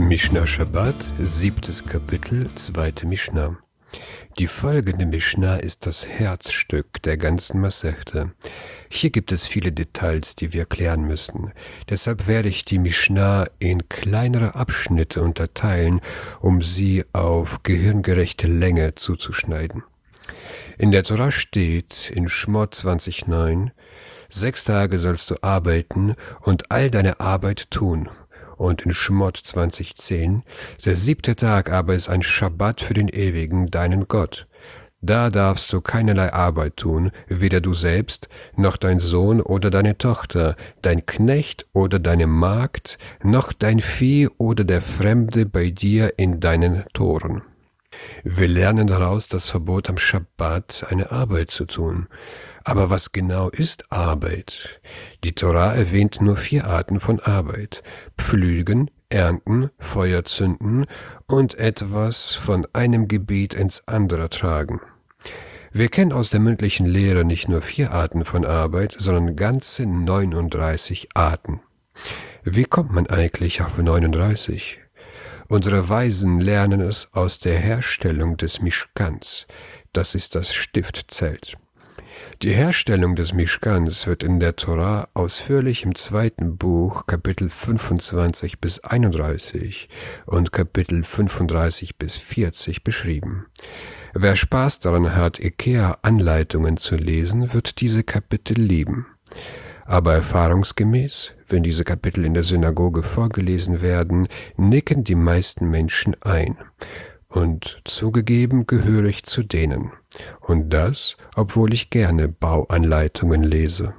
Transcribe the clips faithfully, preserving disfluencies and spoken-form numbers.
Mishnah Shabbat, siebtes Kapitel, zweite Mishnah. Die folgende Mishnah ist das Herzstück der ganzen Masechta. Hier gibt es viele Details, die wir klären müssen. Deshalb werde ich die Mishnah in kleinere Abschnitte unterteilen, um sie auf gehirngerechte Länge zuzuschneiden. In der Torah steht in Shmot zwanzig neun, sechs Tage sollst du arbeiten und all deine Arbeit tun. Und in Shmot zwanzig zehn, der siebte Tag aber ist ein Schabbat für den Ewigen, deinen Gott. Da darfst du keinerlei Arbeit tun, weder du selbst, noch dein Sohn oder deine Tochter, dein Knecht oder deine Magd, noch dein Vieh oder der Fremde bei dir in deinen Toren. Wir lernen daraus das Verbot am Schabbat, eine Arbeit zu tun. Aber was genau ist Arbeit? Die Torah erwähnt nur vier Arten von Arbeit: Pflügen, Ernten, Feuer zünden und etwas von einem Gebiet ins andere tragen. Wir kennen aus der mündlichen Lehre nicht nur vier Arten von Arbeit, sondern ganze neununddreißig Arten. Wie kommt man eigentlich auf neununddreißig? Unsere Weisen lernen es aus der Herstellung des Mishkans. Das ist das Stiftzelt. Die Herstellung des Mishkans wird in der Torah ausführlich im zweiten Buch, Kapitel fünfundzwanzig bis einunddreißig und Kapitel fünfunddreißig bis vierzig beschrieben. Wer Spaß daran hat, IKEA-Anleitungen zu lesen, wird diese Kapitel lieben. Aber erfahrungsgemäß, wenn diese Kapitel in der Synagoge vorgelesen werden, nicken die meisten Menschen ein. Und zugegeben gehöre ich zu denen. Und das, obwohl ich gerne Bauanleitungen lese.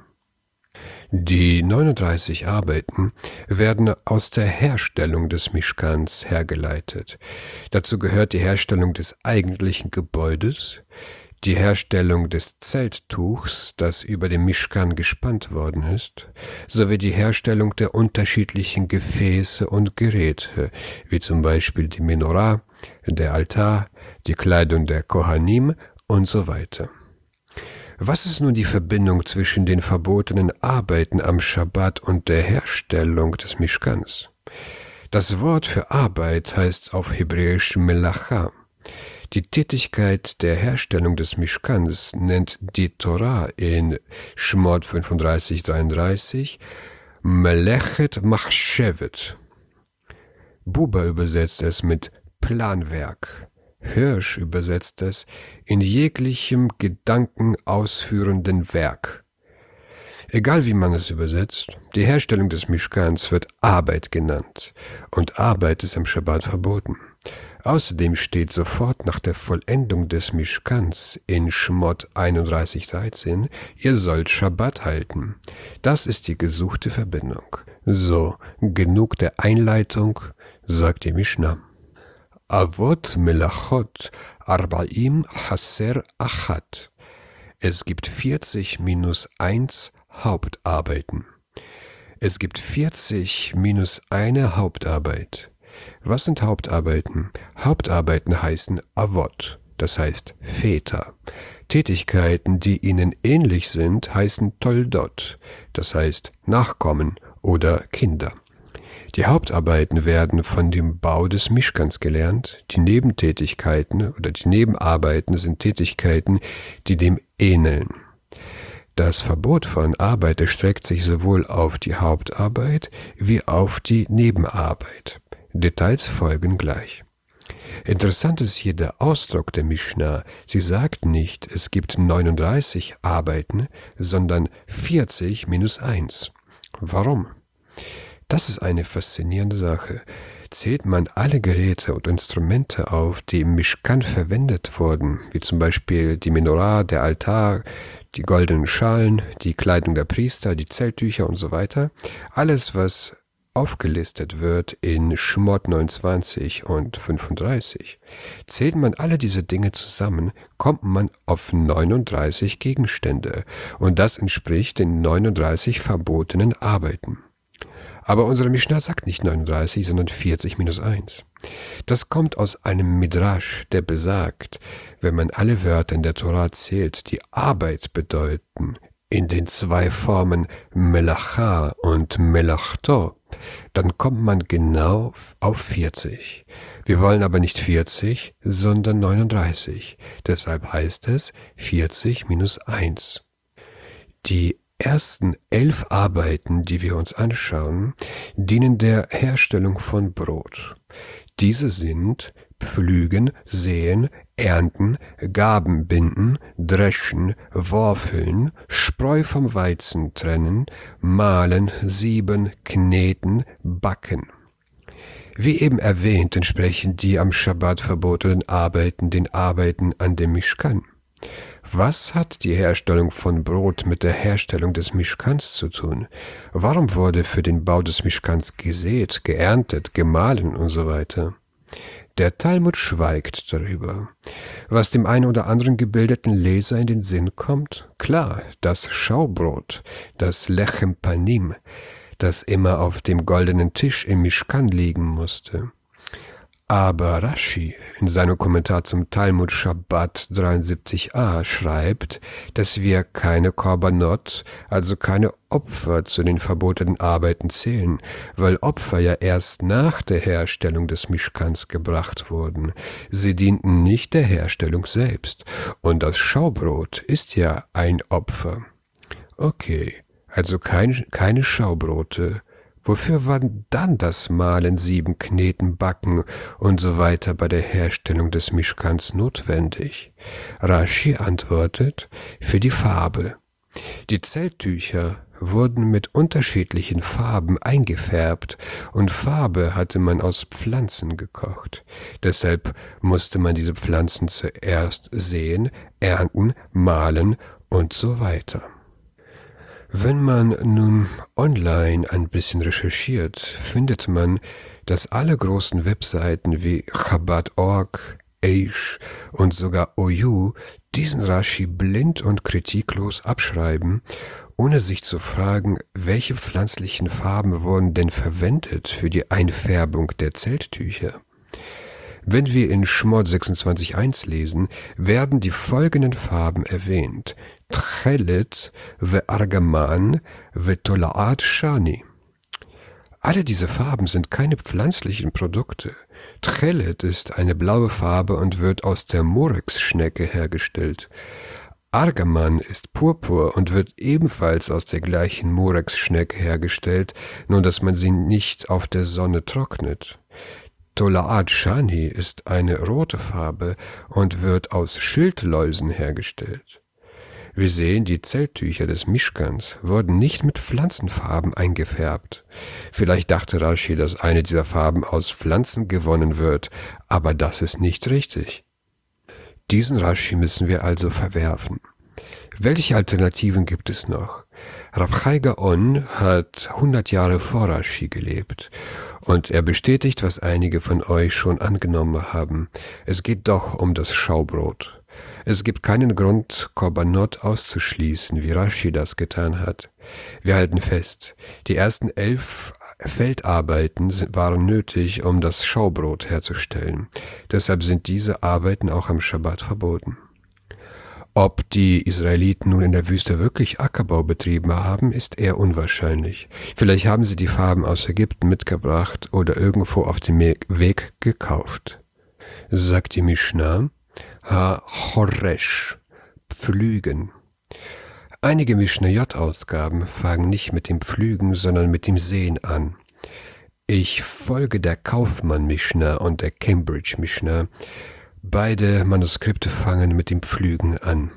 Die neununddreißig Arbeiten werden aus der Herstellung des Mishkans hergeleitet. Dazu gehört die Herstellung des eigentlichen Gebäudes, die Herstellung des Zelttuchs, das über dem Mishkan gespannt worden ist, sowie die Herstellung der unterschiedlichen Gefäße und Geräte, wie zum Beispiel die Menorah, der Altar, die Kleidung der Kohanim und so weiter. Was ist nun die Verbindung zwischen den verbotenen Arbeiten am Schabbat und der Herstellung des Mishkans? Das Wort für Arbeit heißt auf Hebräisch Melacha. Die Tätigkeit der Herstellung des Mishkans nennt die Torah in Shmot fünfunddreißig dreiunddreißig Melechet Machshevet. Buber übersetzt es mit Planwerk. Hirsch übersetzt es in jeglichem Gedanken ausführenden Werk. Egal wie man es übersetzt, die Herstellung des Mishkans wird Arbeit genannt und Arbeit ist am Schabbat verboten. Außerdem steht sofort nach der Vollendung des Mishkans in Shmot einunddreißig dreizehn, ihr sollt Schabbat halten. Das ist die gesuchte Verbindung. So, genug der Einleitung, sagt die Mishnah. Avot melachot arbaim haser achat. Es gibt vierzig minus eins Hauptarbeiten. Es gibt vierzig minus eine Hauptarbeit. Was sind Hauptarbeiten? Hauptarbeiten heißen Avot, das heißt Väter. Tätigkeiten, die ihnen ähnlich sind, heißen Toldot, das heißt Nachkommen oder Kinder. Die Hauptarbeiten werden von dem Bau des Mishkans gelernt. Die Nebentätigkeiten oder die Nebenarbeiten sind Tätigkeiten, die dem ähneln. Das Verbot von Arbeit erstreckt sich sowohl auf die Hauptarbeit wie auf die Nebenarbeit. Details folgen gleich. Interessant ist hier der Ausdruck der Mishnah. Sie sagt nicht, es gibt neununddreißig Arbeiten, sondern vierzig minus eins. Warum? Das ist eine faszinierende Sache. Zählt man alle Geräte und Instrumente auf, die im Mishkan verwendet wurden, wie zum Beispiel die Menorah, der Altar, die goldenen Schalen, die Kleidung der Priester, die Zelttücher und so weiter, alles, was aufgelistet wird in Shmot neunundzwanzig und fünfunddreißig. Zählt man alle diese Dinge zusammen, kommt man auf neununddreißig Gegenstände und das entspricht den neununddreißig verbotenen Arbeiten. Aber unsere Mishnah sagt nicht neununddreißig, sondern vierzig minus eins. Das kommt aus einem Midrash, der besagt, wenn man alle Wörter in der Torah zählt, die Arbeit bedeuten, in den zwei Formen Melacha und Melachto, Dann kommt man genau auf vierzig. Wir wollen aber nicht vierzig, sondern neununddreißig. Deshalb heißt es vierzig minus eins. Die ersten elf Arbeiten, die wir uns anschauen, dienen der Herstellung von Brot. Diese sind Pflügen, Säen, Ernten, Garben binden, Dreschen, Worfeln, Spreu vom Weizen trennen, Mahlen, Sieben, Kneten, Backen. Wie eben erwähnt, entsprechen die am Schabbat verbotenen Arbeiten den Arbeiten an dem Mischkan. Was hat die Herstellung von Brot mit der Herstellung des Mischkans zu tun? Warum wurde für den Bau des Mischkans gesät, geerntet, gemahlen und so weiter? Der Talmud schweigt darüber. Was dem einen oder anderen gebildeten Leser in den Sinn kommt? Klar, das Schaubrot, das Lechem Panim, das immer auf dem goldenen Tisch im Mischkan liegen musste. Aber Rashi in seinem Kommentar zum Talmud Shabbat dreiundsiebzig a schreibt, dass wir keine Korbanot, also keine Opfer zu den verbotenen Arbeiten zählen, weil Opfer ja erst nach der Herstellung des Mischkans gebracht wurden. Sie dienten nicht der Herstellung selbst. Und das Schaubrot ist ja ein Opfer. Okay, also kein, keine Schaubrote. Wofür war dann das Mahlen, Sieben, Kneten, Backen und so weiter bei der Herstellung des Mischkans notwendig? Rashi antwortet, für die Farbe. Die Zelttücher wurden mit unterschiedlichen Farben eingefärbt und Farbe hatte man aus Pflanzen gekocht. Deshalb musste man diese Pflanzen zuerst säen, ernten, mahlen und so weiter. Wenn man nun online ein bisschen recherchiert, findet man, dass alle großen Webseiten wie Chabad punkt org, Aish und sogar O U diesen Rashi blind und kritiklos abschreiben, ohne sich zu fragen, welche pflanzlichen Farben wurden denn verwendet für die Einfärbung der Zelttücher. Wenn wir in Shmot sechsundzwanzig eins lesen, werden die folgenden Farben erwähnt: Tchelet, Ve'argaman, Ve'tolaat Shani. Alle diese Farben sind keine pflanzlichen Produkte. Tchelet ist eine blaue Farbe und wird aus der Murex-Schnecke hergestellt. Argaman ist Purpur und wird ebenfalls aus der gleichen Murex-Schnecke hergestellt, nur dass man sie nicht auf der Sonne trocknet. Tolaat Shani ist eine rote Farbe und wird aus Schildläusen hergestellt. Wir sehen, die Zelttücher des Mischkans wurden nicht mit Pflanzenfarben eingefärbt. Vielleicht dachte Rashi, dass eine dieser Farben aus Pflanzen gewonnen wird, aber das ist nicht richtig. Diesen Rashi müssen wir also verwerfen. Welche Alternativen gibt es noch? Rav Chai Gaon hat hundert Jahre vor Rashi gelebt und er bestätigt, was einige von euch schon angenommen haben. Es geht doch um das Schaubrot. Es gibt keinen Grund, Korbanot auszuschließen, wie Rashi das getan hat. Wir halten fest, die ersten elf Feldarbeiten waren nötig, um das Schaubrot herzustellen. Deshalb sind diese Arbeiten auch am Schabbat verboten. Ob die Israeliten nun in der Wüste wirklich Ackerbau betrieben haben, ist eher unwahrscheinlich. Vielleicht haben sie die Farben aus Ägypten mitgebracht oder irgendwo auf dem Weg gekauft. Sagt die Mishnah, Ha-Choresh, Pflügen. Einige Mishnayot-Ausgaben fangen nicht mit dem Pflügen, sondern mit dem Säen an. Ich folge der Kaufmann-Mishnah und der Cambridge-Mishnah. Beide Manuskripte fangen mit dem Pflügen an.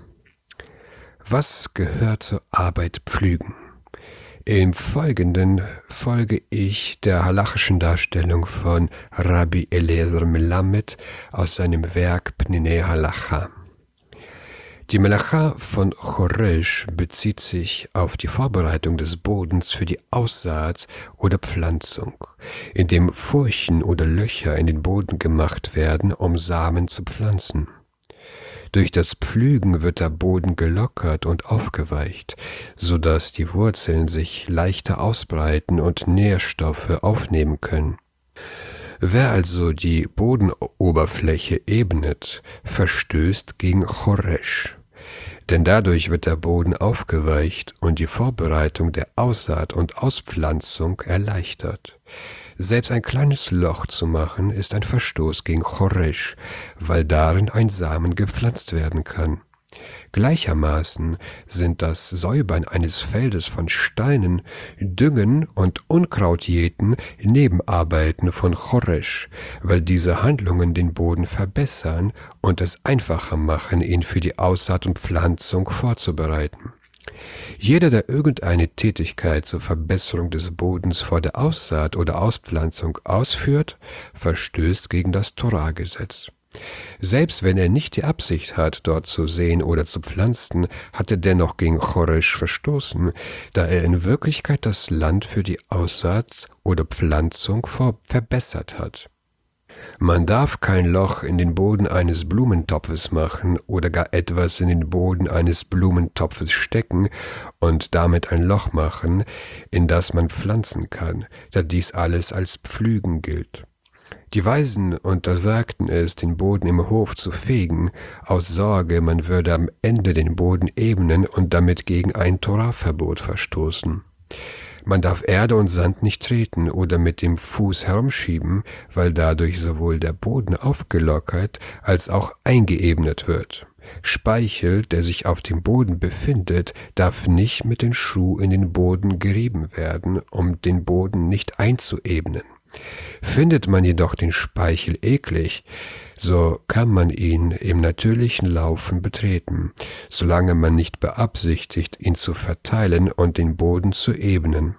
Was gehört zur Arbeit Pflügen? Im Folgenden folge ich der halachischen Darstellung von Rabbi Eliezer Melamed aus seinem Werk Pninei Halacha. Die Melacha von Choresh bezieht sich auf die Vorbereitung des Bodens für die Aussaat oder Pflanzung, indem Furchen oder Löcher in den Boden gemacht werden, um Samen zu pflanzen. Durch das Pflügen wird der Boden gelockert und aufgeweicht, sodass die Wurzeln sich leichter ausbreiten und Nährstoffe aufnehmen können. Wer also die Bodenoberfläche ebnet, verstößt gegen Choresh. denn dadurch wird der Boden aufgeweicht und die Vorbereitung der Aussaat und Auspflanzung erleichtert. Selbst ein kleines Loch zu machen, ist ein Verstoß gegen Choresh, weil darin ein Samen gepflanzt werden kann. Gleichermaßen sind das Säubern eines Feldes von Steinen, Düngen und Unkrautjäten Nebenarbeiten von Choresh, weil diese Handlungen den Boden verbessern und es einfacher machen, ihn für die Aussaat und Pflanzung vorzubereiten. Jeder, der irgendeine Tätigkeit zur Verbesserung des Bodens vor der Aussaat oder Auspflanzung ausführt, verstößt gegen das Torah-Gesetz. Selbst wenn er nicht die Absicht hat, dort zu säen oder zu pflanzen, hat er dennoch gegen Choresh verstoßen, da er in Wirklichkeit das Land für die Aussaat oder Pflanzung verbessert hat. Man darf kein Loch in den Boden eines Blumentopfes machen oder gar etwas in den Boden eines Blumentopfes stecken und damit ein Loch machen, in das man pflanzen kann, da dies alles als Pflügen gilt. Die Weisen untersagten es, den Boden im Hof zu fegen, aus Sorge, man würde am Ende den Boden ebnen und damit gegen ein Torah-Verbot verstoßen. Man darf Erde und Sand nicht treten oder mit dem Fuß herumschieben, weil dadurch sowohl der Boden aufgelockert als auch eingeebnet wird. Speichel, der sich auf dem Boden befindet, darf nicht mit dem Schuh in den Boden gerieben werden, um den Boden nicht einzuebnen. Findet man jedoch den Speichel eklig, so kann man ihn im natürlichen Laufen betreten, solange man nicht beabsichtigt, ihn zu verteilen und den Boden zu ebnen.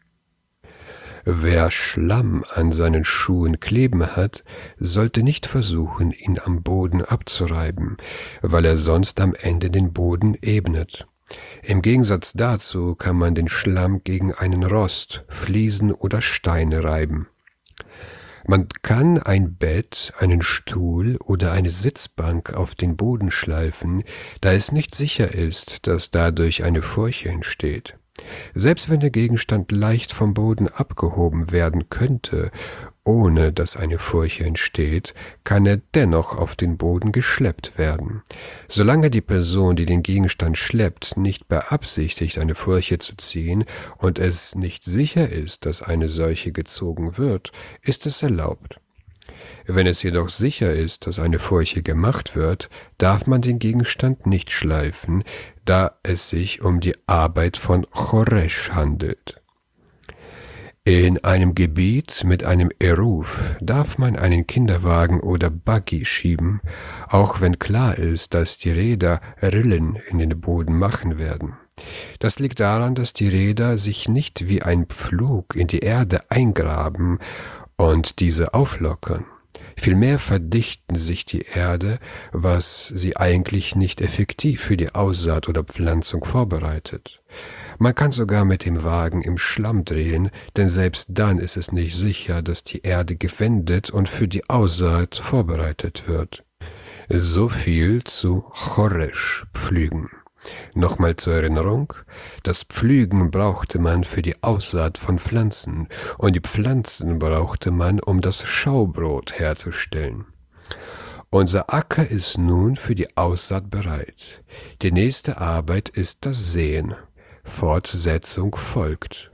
Wer Schlamm an seinen Schuhen kleben hat, sollte nicht versuchen, ihn am Boden abzureiben, weil er sonst am Ende den Boden ebnet. Im Gegensatz dazu kann man den Schlamm gegen einen Rost, Fliesen oder Steine reiben. Man kann ein Bett, einen Stuhl oder eine Sitzbank auf den Boden schleifen, da es nicht sicher ist, dass dadurch eine Furche entsteht. Selbst wenn der Gegenstand leicht vom Boden abgehoben werden könnte, ohne dass eine Furche entsteht, kann er dennoch auf den Boden geschleppt werden. Solange die Person, die den Gegenstand schleppt, nicht beabsichtigt, eine Furche zu ziehen und es nicht sicher ist, dass eine solche gezogen wird, ist es erlaubt. Wenn es jedoch sicher ist, dass eine Furche gemacht wird, darf man den Gegenstand nicht schleifen, da es sich um die Arbeit von Choresh handelt. In einem Gebiet mit einem Eruf darf man einen Kinderwagen oder Buggy schieben, auch wenn klar ist, dass die Räder Rillen in den Boden machen werden. Das liegt daran, dass die Räder sich nicht wie ein Pflug in die Erde eingraben und diese auflockern. Vielmehr verdichten sich die Erde, was sie eigentlich nicht effektiv für die Aussaat oder Pflanzung vorbereitet. Man kann sogar mit dem Wagen im Schlamm drehen, denn selbst dann ist es nicht sicher, dass die Erde gewendet und für die Aussaat vorbereitet wird. So viel zu Choresh, Pflügen. Nochmal zur Erinnerung, das Pflügen brauchte man für die Aussaat von Pflanzen und die Pflanzen brauchte man, um das Schaubrot herzustellen. Unser Acker ist nun für die Aussaat bereit. Die nächste Arbeit ist das Säen. Fortsetzung folgt.